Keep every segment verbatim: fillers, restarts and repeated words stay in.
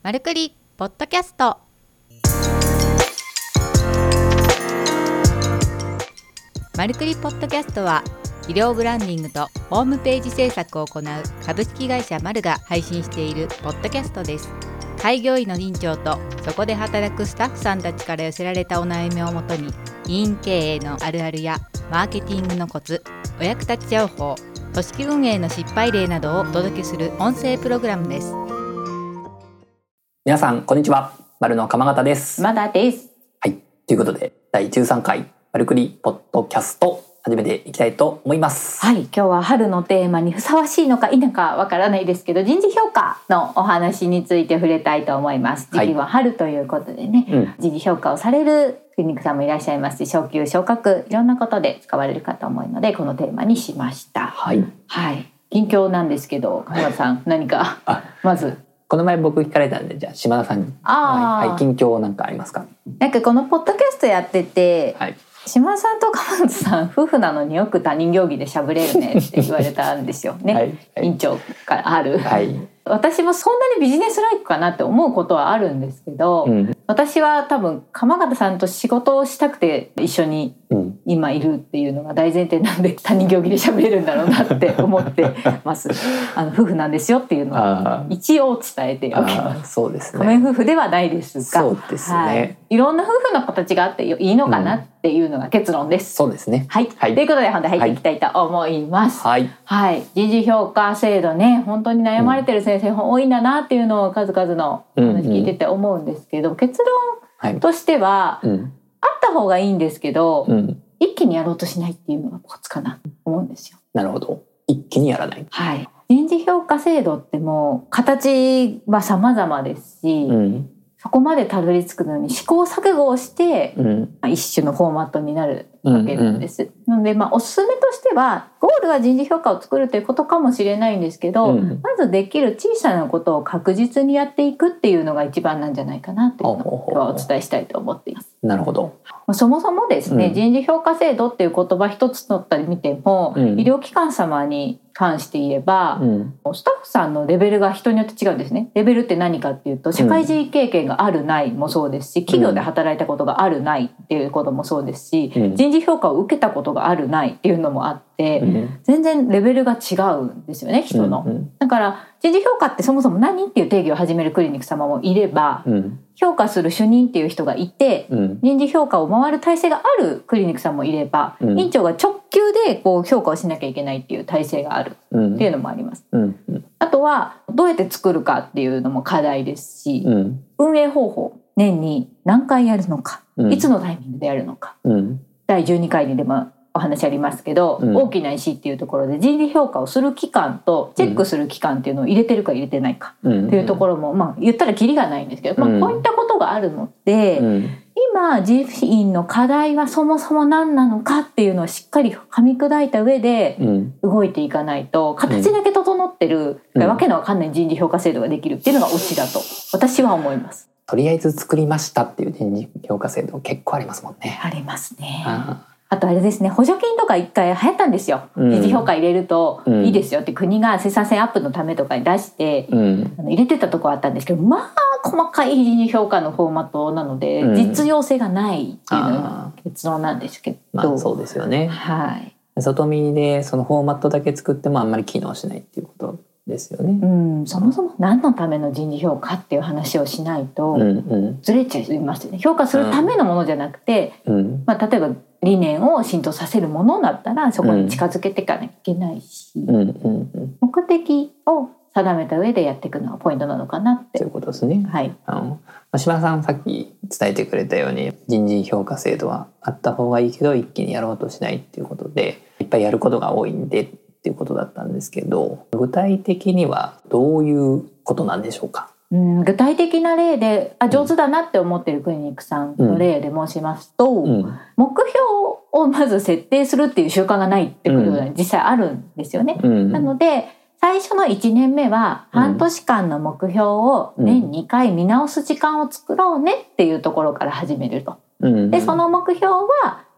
マルクリポッドキャスト。マルクリポッドキャストは医療ブランディングとホームページ制作を行う株式会社マルが配信しているポッドキャストです。開業医の院長とそこで働くスタッフさんたちから寄せられたお悩みをもとに、医院経営のあるあるやマーケティングのコツ、お役立ち情報、組織運営の失敗例などをお届けする音声プログラムです。 皆さんこんにちは、マルの鎌形です。 まだです。 はい、ということでだいじゅうさんかいマルクリポッドキャスト始めていきたいと思います。 はい、今日は春のテーマにふさわしいのか否かわからないですけど、人事評価のお話について触れたいと思います。時期は春ということでね、はい、うん、人事評価をされるクリニックさんもいらっしゃいますし、昇給昇格いろんなことで使われるかと思うので、このテーマにしました。はい、はい、近況なんですけど、鎌田さん何かまずこの前僕聞かれたんで、じゃあ島田さんに、はい、近況なんかありますか？ なんかこのポッドキャストやってて、はい、島田さんと鎌田さん夫婦なのによく他人行儀でしゃべれるねって言われたんですよね。はい、はい、院長からある、はい、私もそんなにビジネスライクかなって思うことはあるんですけど、うん、私は多分鎌形さんと仕事をしたくて一緒に今いるっていうのが大前提なんで、他人行儀で喋れるんだろうなって思ってます。あの夫婦なんですよっていうのを一応伝えておきます。 そうですね、 仮面夫婦ではないですが、 そうですね、はい、 いろんな夫婦の形があっていいのかなっていうのが結論です。 うん、そうですね、 はい、はい、ということで本題入っていきたいと思います。はい、はい、人事評価制度ね、本当に悩まれてる先生多いんだなっていうのを数々の話聞いてて思うんですけど、うんうん、結論としては、はい、うん、あった方がいいんですけど、うん、一気にやろうとしないっていうのがコツかなと思うんですよ。 なるほど、一気にやらない。 はい、人事評価制度ってもう形は様々ですし、うん、そこまでたどり着くのに試行錯誤をして、うん、一種のフォーマットになるわけなんです。うんうん、なので、まあ、おすすめとしてはゴールは人事評価を作るということかもしれないんですけど、うん、まずできる小さなことを確実にやっていくっていうのが一番なんじゃないかなというのを今日はお伝えしたいと思っています。 なるほど。 そもそもですね、うん、人事評価制度っていう言葉一つ取ったり見ても、うん、医療機関様に関して言えば、うん、スタッフさんのレベルが人によって違うんですね。レベルって何かっていうと、社会人経験があるないもそうですし、企業で働いたことがあるないっていうこともそうですし、うん、人事評価を受けたことがあるないっていうのもあって、うん、全然レベルが違うんですよね、人の。うんうん、だから人事評価ってそもそも何っていう定義を始めるクリニック様もいれば、うん、評価する主任っていう人がいて、うん、人事評価を回る体制があるクリニックさんもいれば、うん、院長が直球でこう評価をしなきゃいけないっていう体制があるっていうのもあります。うんうん、あとはどうやって作るかっていうのも課題ですし、うん、運営方法、年に何回やるのか、うん、いつのタイミングでやるのか、うん、だいじゅうにかいにでもお話ありますけど、うん、大きな石っていうところで人事評価をする期間とチェックする期間っていうのを入れてるか入れてないかっていうところも、まあ言ったらキリがないんですけど、まあ、こういったことがあるので、うん、今自院の課題はそもそも何なのかっていうのをしっかり噛み砕いた上で動いていかないと、形だけ整ってる、うん、わけのわかんない人事評価制度ができるっていうのがオチだと私は思います。 とりあえず作りましたっていう人事評価制度結構ありますもんね。 ありますね。ああとあれですね、補助金とか一回流行ったんですよ。うん、人事評価入れるといいですよって国が生産性アップのためとかに出して、うん、あの入れてたとこあったんですけど、まあ細かい人事評価のフォーマットなので、うん、実用性がないっていうのが結論なんですけど、 まあ、そうですよね。はい、外見でそのフォーマットだけ作ってもあんまり機能しないっていうことですよね。 うん、そもそも何のための人事評価っていう話をしないとずれちゃいますよね。評価するためのものじゃなくて、うんまあ、例えば理念を浸透させるものだったらそこに近づけていかなきゃいけないし、うんうんうん、目的を定めた上でやっていくのがポイントなのかなって。 そういうことですね。はい、あの島田さんさっき伝えてくれたように人事評価制度はあった方がいいけど一気にやろうとしないっていうことでいっぱいやることが多いんでっていうことだったんですけど、具体的にはどういうことなんでしょうか？ うん、具体的な例であ上手だなって思っているクリニックさんの例で申しますと、うん、目標をまず設定するっていう習慣がないってことが実際あるんですよね。うん、なので最初のいちねんめは半年間の目標を年にかい見直す時間を作ろうねっていうところから始めると。うん、でその目標は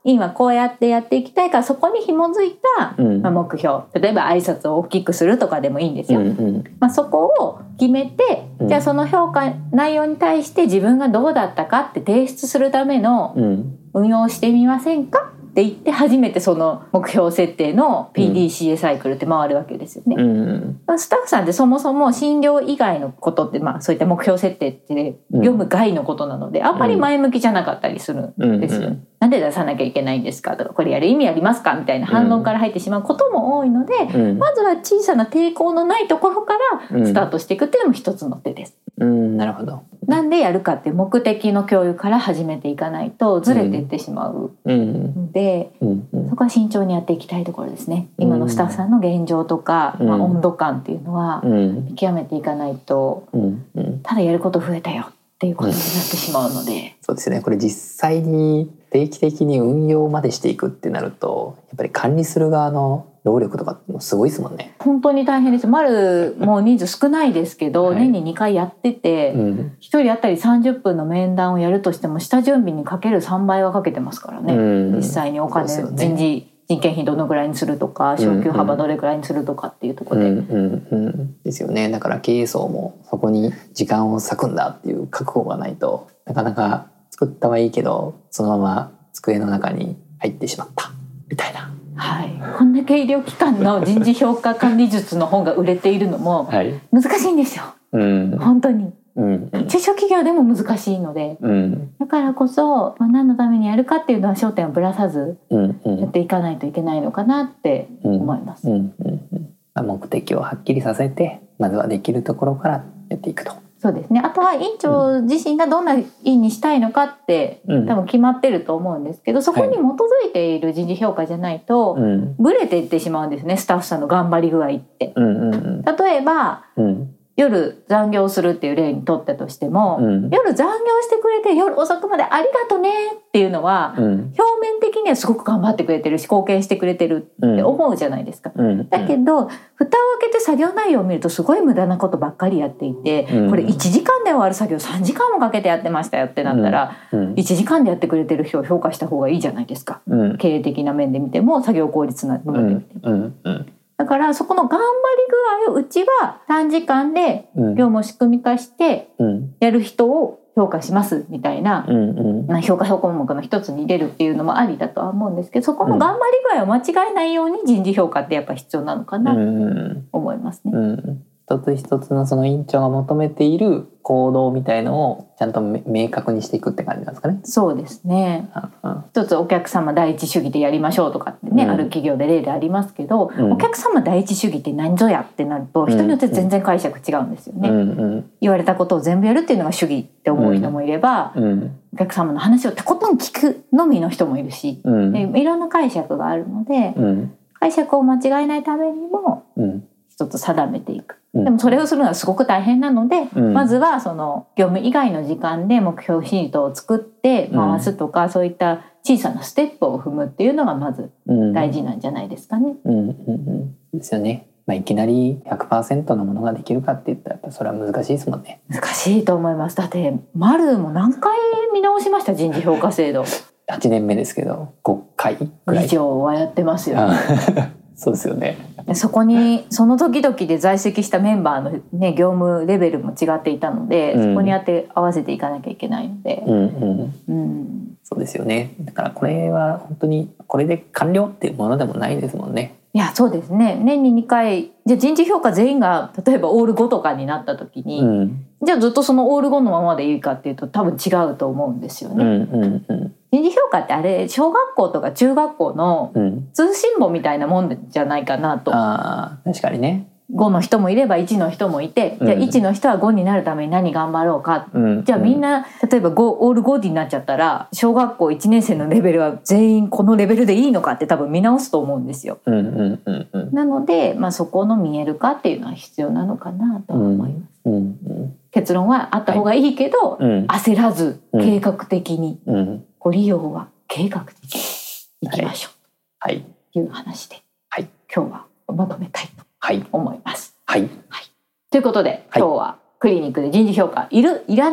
院はこうやってやっていきたいからそこに紐づいた、 うんまあ、目標、例えば挨拶を大きくするとかでもいいんですよ、 うんうんまあ、そこを決めて、 うんじゃあその評価内容に対して自分がどうだったかって提出するためのうん運用をしてみませんかって言って初めてその目標設定の ピーディーシーエー サイクルって回るわけですよね、 うんスタッフさんってそもそも診療以外のことって、まあ、そういった目標設定って業務外のことなので、あんまり前向きじゃなかったりするんですよ、 うんうんなんで出さなきゃいけないんですかとか、これやる意味ありますかみたいな反論から入ってしまうことも多いので、 うんまずは小さな抵抗のないところからスタートしていくっていうのも一つの手です、 うん、なるほど。 なんでやるかっていう目的の共有から始めていかないとずれていってしまううんので、 うんうんそこは慎重にやっていきたいところですね。今のスタッフさんの現状とか、 うんまあ、温度感っていうのはうん見極めていかないと、 うんうんただやること増えたよっていうことになってしまうので、 そうですね。これ実際に定期的に運用までしていくってなると、やっぱり管理する側の労力とかってもすごいですもんね。 本当に大変です。丸もう人数少ないですけど、 はい年ににかいやってて、 うんひとり当たりさんじゅっぷんの面談をやるとしても下準備にかけるさんばいはかけてますからね、 うん実際にお金、 そうですよね人事人件費どのぐらいにするとか、昇給幅どれくらいにするとかっていうところで、 うんうんうんですよね。だから経営層もそこに時間を割くんだっていう覚悟がないと、なかなか作ったはいいけどそのまま机の中に入ってしまったみたいな。 はい、こんだけ医療機関の人事評価管理術の本が売れているのもはい。 難しいんですよ、 うん本当に。 うんうん中小企業でも難しいので、 うんだからこそ、まあ、何のためにやるかっていうのは焦点をぶらさずうんうんやっていかないといけないのかなって思います、 うんうんうんまあ目的をはっきりさせて、まずはできるところからやっていくと。 そうですね。あとは院長自身がどんな院にしたいのかって、 うん多分決まってると思うんですけど、そこに基づいている人事評価じゃないと、 うんブレていってしまうんですね、スタッフさんの頑張り具合って。 うんうんうん例えばうん夜残業するっていう例にとったとしても、 うん夜残業してくれて夜遅くまでありがとねっていうのは、 うん表面的にはすごく頑張ってくれてるし貢献してくれてるって思うじゃないですか、 うんだけど蓋を開けて作業内容を見るとすごい無駄なことばっかりやっていて、 うんこれいちじかんで終わる作業さんじかんもかけてやってましたよってなったら、 うんいちじかんでやってくれてる人を評価した方がいいじゃないですか、 うん経営的な面で見ても作業効率な部うん分で見ても、 うんうんだからそこの頑張り具合をうちは短時間で業務を仕組み化してうんやる人を評価しますみたいな、 うんうんまあ評価項目の一つに入れるっていうのもありだとは思うんですけど、そこの頑張り具合を間違えないように人事評価ってやっぱ必要なのかなとうん思いますね。 うん一つ一つのその院長が求めている行動みたいのをちゃんとめ明確にしていくって感じなんですかね。 そうですね。 うん一つお客様第一主義でやりましょうとかってね、 うんある企業で例でありますけど、 うんお客様第一主義って何ぞやってなると人によって全然解釈違うんですよね、 うんうん言われたことを全部やるっていうのが主義って思う人もいれば、 うんお客様の話をとことん聞くのみの人もいるし、 うんでいろんな解釈があるので、 うん解釈を間違えないためにもうん一つ定めていく。 うんでもそれをするのはすごく大変なので、 うんまずはその業務以外の時間で目標シートを作って回すとか、そういった小さなステップを踏むっていうのがまずうん大事なんじゃないですかね。 うんうんうんですよね。まあ、いきなり ひゃくパーセント のものができるかって言ったらやっぱそれは難しいですもんね。 難しいと思います。だって丸も何回見直しました、人事評価制度。 はちねんめですけどごかいぐらい以上はやってますよね。 あそうですよね。 でそこにその時々で在籍したメンバーの、ね、業務レベルも違っていたので、 うんそこに当て合わせていかなきゃいけないので、 うんうんうん、 そうですよね。だからこれは本当にこれで完了っていうものでもないですもんね。 いやそうですね。年ににかいじゃあ人事評価全員が例えばオールごとかになった時に、 うんじゃあずっとそのオールごのままでいいかっていうと多分違うと思うんですようんね。 うんうん人事評価ってあれ小学校とか中学校のうん通信簿みたいなもんじゃないかなと。 ああ確かにね。 ごの人もいればいちの人もいて、じゃあいちの人はごになるために何頑張ろうか、 うんじゃあみんな例えばごオールごになっちゃったら小学校いちねん生のレベルは全員このレベルでいいのかって多分見直すと思うんですよ。 うんうんうんうんなので、まあ、そこの見える化っていうのは必要なのかなとは思います。 うんうん結論はあった方がいいけど、 うん焦らずうん計画的に、 うんご利用は計画的にいきましょうはいという話で、 はい今日はまとめたいとはい思います。 はいということで、 はい今日はクリニックで人事評価いるいらない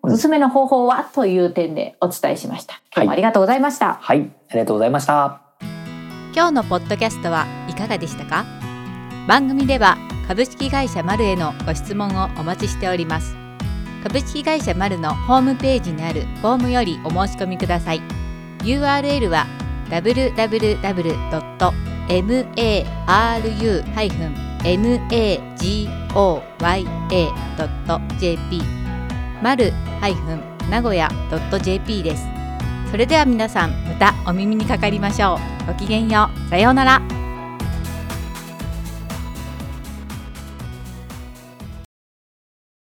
おすすめの方法はという点でお伝えしました。今日もありがとうございました。 はい、はい、ありがとうございました。 今日のポッドキャストはいかがでしたか？番組では株式会社マルへのご質問をお待ちしております。株式会社マルのホームページにあるフォームよりお申し込みください。 ユーアールエル は ダブリューダブリューダブリュードットマルハイフンナゴヤドットジェーピー マルハイフン名古屋ドットジェーピー です。それでは皆さん、またお耳にかかりましょう。ごきげんよう。さようなら。